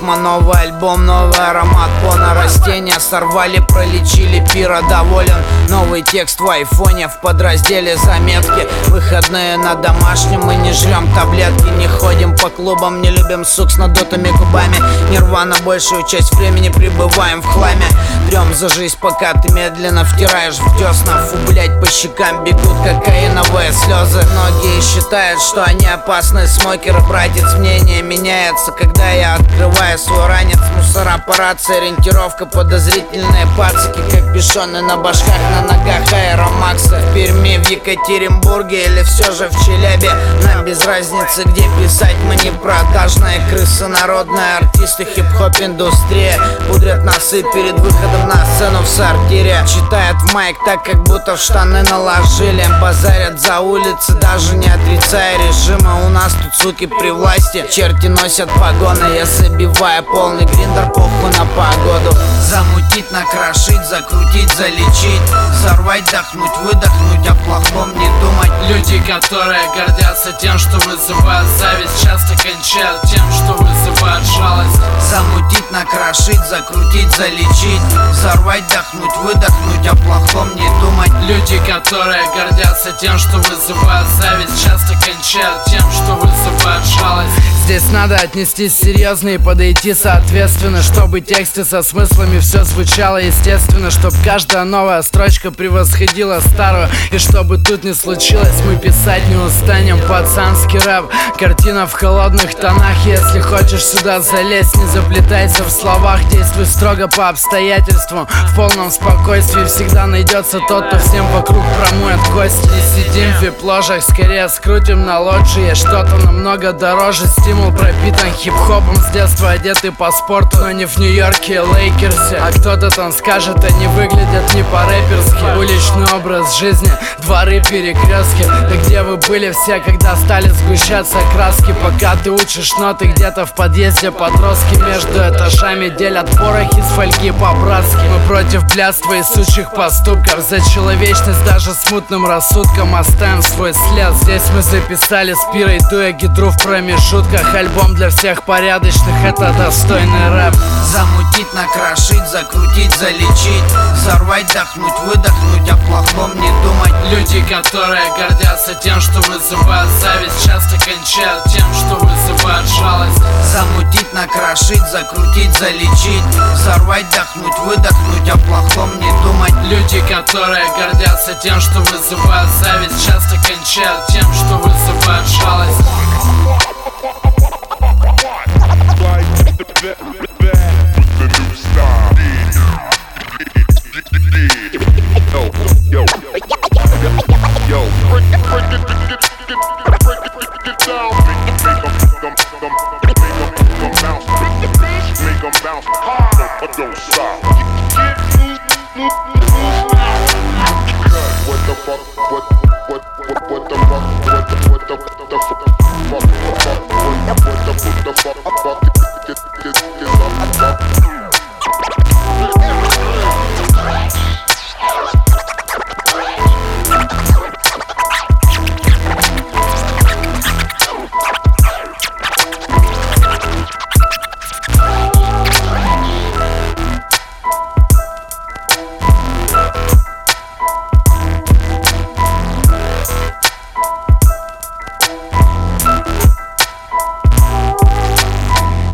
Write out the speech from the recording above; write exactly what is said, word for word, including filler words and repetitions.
Рифма, новый альбом, новый аромат. Пона растения сорвали, пролечили, пира доволен. Новый текст в айфоне, в подразделе заметки. Выходные на домашнем, мы не жрем таблетки. Не ходим по клубам, не любим сук с надутыми губами. Нирвана, большую часть времени пребываем в хламе. Трем за жизнь, пока ты медленно втираешь в десна. Фу, блять, по щекам бегут кокаиновые слезы. Многие считают, что они опасные смокеры. Братец, мнение меняется, когда я открываю свой ранец. Мусора по рации, ориентировка, подозрительные пацики. Как бешеные на башках, на ногах аэромаксы. В Перми, в Екатеринбурге или все же в Челябе. Нам без разницы, где писать, мы не продажные крысы. Народные артисты, хип-хоп индустрия. Пудрят носы перед выходом на сцену в сортире. Читают в майк так, как будто в штаны наложили. Базарят за улицы, даже не отрицая режима. У нас тут суки при власти, черти носят погоны. Я забиваю полный гриндер, похуй на погоду. Замутить, накрошить, закрутить, залечить. Взорвать, дохнуть, выдохнуть, о плохом не думать. Люди, которые гордятся тем, что вызывают зависть, часто кончают тем, что вызывает жалость. Замутить, накрошить, закрутить, залечить. Взорвать, дохнуть, выдохнуть, о плохом не думать. Люди, которые гордятся тем, что вызывают зависть, часто кончают тем, что вызывает жалость. Здесь надо отнестись серьезно и подойти соответственно, чтобы тексты со смыслами все звучало естественно, чтобы каждая новая строчка превосходила старую. И чтобы тут не случилось, мы писать не устанем. Пацанский рэп, картина в холодных тонах. Если хочешь сюда залезть, не заплетайся в словах. Действуй строго по обстоятельствам, в полном спокойствии. Всегда найдется тот, кто всем вокруг промоет кости. Не сидим в вип-ложах, скорее скрутим на лоджии. Что-то намного дороже, стимул пропитан хип-хопом. С детства одеты по спорту, но не в Нью-Йорке и Лейкерсе. А кто-то там скажет, они выглядят не по-рэперски. Уличный образ жизни, дворы, перекрестки. Да где вы были все, когда стали сгущаться краски? Пока ты учишь ноты где-то в подъезде, подростки между этажами делят порох из фольги по-братски. Мы против блядства и сучьих поступков, за человечность даже смутным рассудком оставим свой след. Здесь мы записали с Пирой, дуя гидру в промежутках. Альбом для всех порядочных, это достойный рэп. Замутить, накрошить, закрутить, залечить. Взорвать, дохнуть, выдохнуть, о плохом не думать. Люди, которые гордятся тем, что вызывают зависть, часто кончают тем, что вызывает жалость. Замутить, накрошить, закрутить, залечить. Взорвать, дохнуть, выдохнуть, о плохом не думать. Люди, которые гордятся тем, что вызывают зависть, часто кончают тем, что вызывает жалость. Don't stop.